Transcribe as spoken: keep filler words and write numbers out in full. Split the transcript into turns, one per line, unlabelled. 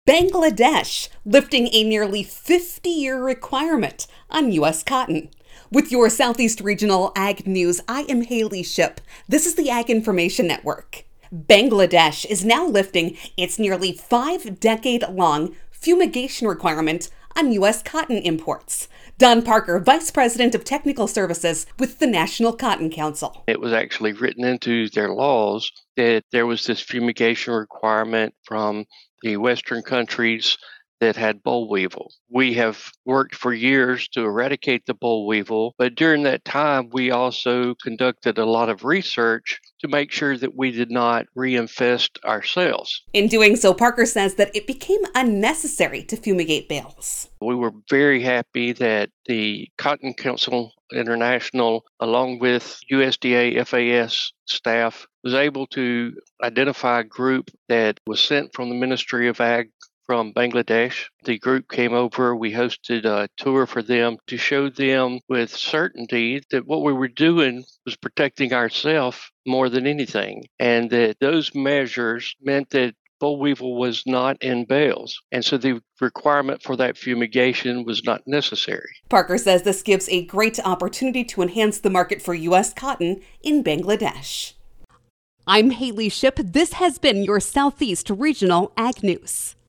Bangladesh lifting a nearly fifty-year requirement on U S cotton. With your Southeast Regional Ag News, I am Haley Ship. This is the Ag Information Network. Bangladesh is now lifting its nearly five-decade-long fumigation requirement on U S cotton imports. Don Parker, Vice President of Technical Services with the National Cotton Council.
It was actually written into their laws that there was this fumigation requirement from the Western countries that had boll weevil. We have worked for years to eradicate the boll weevil, but during that time, we also conducted a lot of research to make sure that we did not reinfest ourselves.
In doing so, Parker says that it became unnecessary to fumigate bales.
We were very happy that the Cotton Council International, along with U S D A F A S staff, was able to identify a group that was sent from the Ministry of Ag from Bangladesh. The group came over. We hosted a tour for them to show them with certainty that what we were doing was protecting ourselves more than anything, and that those measures meant that boll weevil was not in bales, and so the requirement for that fumigation was not necessary.
Parker says this gives a great opportunity to enhance the market for U S cotton in Bangladesh. I'm Haley Ship. This has been your Southeast Regional Ag News.